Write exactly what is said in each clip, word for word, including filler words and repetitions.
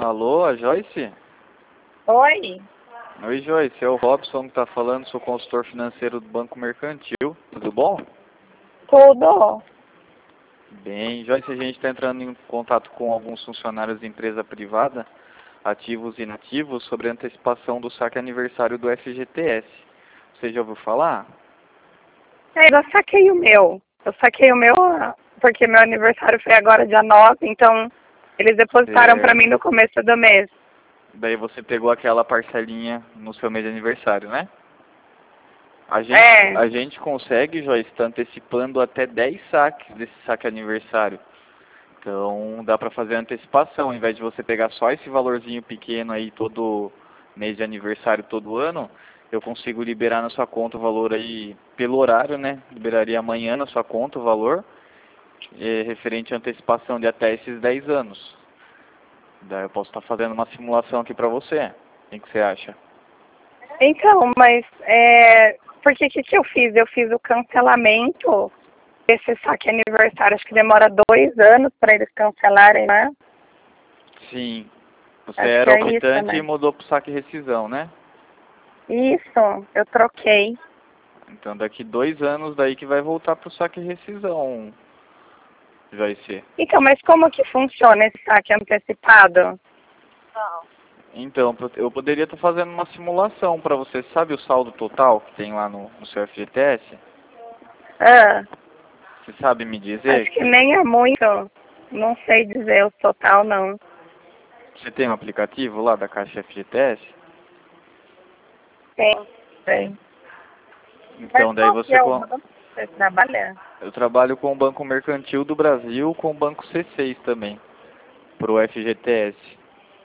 Alô, a Joyce? Oi, Oi, Joyce, é o Robson que tá falando, sou consultor financeiro do Banco Mercantil. Tudo bom? tudo? Bem, Joyce, a gente está entrando em contato com alguns funcionários de empresa privada, ativos e inativos, sobre a antecipação do saque aniversário do F G T S. Você já ouviu falar? É, eu saquei o meu. Eu saquei o meu ah, porque meu aniversário foi agora dia nove, então eles depositaram pra mim Certo. no começo do mês. Daí você pegou aquela parcelinha no seu mês de aniversário, né? A gente, É, a gente consegue, Joyce, estar antecipando até dez saques desse saque aniversário. Então dá para fazer a antecipação, ao invés de você pegar só esse valorzinho pequeno aí todo mês de aniversário, todo ano, eu consigo liberar na sua conta o valor aí pelo horário, né? Liberaria amanhã na sua conta o valor, eh, referente à antecipação de até esses dez anos. Daí eu posso estar fazendo uma simulação aqui para você. O que que você acha? então, mas é, porque o que, que eu fiz? Eu fiz o cancelamento desse saque aniversário, acho que demora dois anos para eles cancelarem, né? Sim, você Acho que era é isso, optante e né? mudou para o saque rescisão, né? Isso, eu troquei. Então daqui dois anos daí que vai voltar para o saque rescisão, Joyce. Então, mas como que funciona esse saque antecipado? Então, eu poderia estar fazendo uma simulação para você. Sabe o saldo total que tem lá no, no seu F G T S? Ah, Você sabe me dizer? acho que nem é muito. Não sei dizer o total, não. Você tem um aplicativo lá da Caixa F G T S? Tem, tem. Mas Então, daí qual que você... é o con- banco que você trabalha? Eu trabalho com o Banco Mercantil do Brasil, com o Banco C seis também, para o F G T S.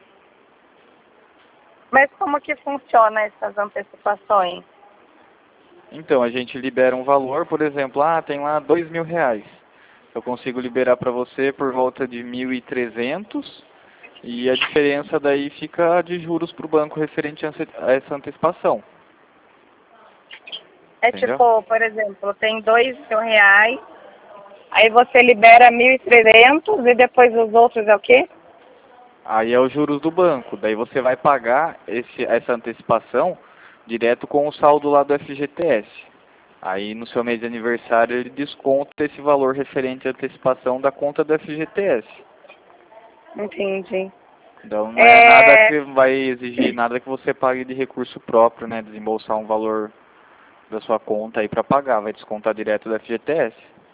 Mas como que funciona essas antecipações? Então, a gente libera um valor, por exemplo, ah, tem lá dois mil reais. Eu consigo liberar para você por volta de mil e trezentos e a diferença daí fica de juros para o banco referente a esse- a essa antecipação. É Entendeu? tipo, por exemplo, tem dois mil reais, aí você libera mil e trezentos e depois os outros é o quê? Aí é os juros do banco. Daí você vai pagar esse, essa antecipação direto com o saldo lá do F G T S. Aí no seu mês de aniversário ele desconta esse valor referente à antecipação da conta do F G T S. Entendi. Então não é nada É, que vai exigir nada que você pague de recurso próprio, né? Desembolsar um valor da sua conta aí para pagar. Vai descontar direto do F G T S.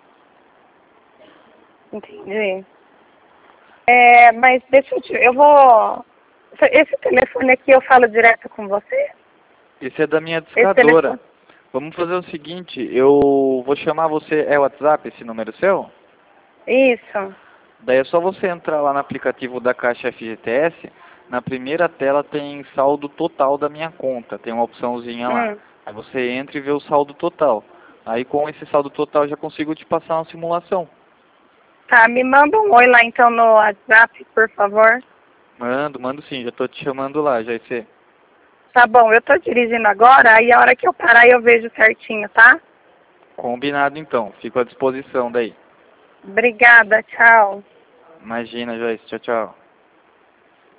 entendi. É, mas deixa eu te... Eu vou... Esse telefone aqui eu falo direto com você? Esse é da minha Esse discadora. telefone... Vamos fazer o seguinte, eu vou chamar você, é o WhatsApp esse número seu? Isso. Daí é só você entrar lá no aplicativo da Caixa F G T S, na primeira tela tem saldo total da minha conta, tem uma opçãozinha lá. Hum. Aí você entra e vê o saldo total. Aí com esse saldo total eu já consigo te passar uma simulação. Tá, me manda um oi lá então no WhatsApp, por favor. Mando, mando sim, já tô te chamando lá, já você. Tá bom, eu tô dirigindo agora, aí a hora que eu parar eu vejo certinho, tá? Combinado então, fico à disposição daí. Obrigada, tchau. Imagina, Joyce, tchau, tchau.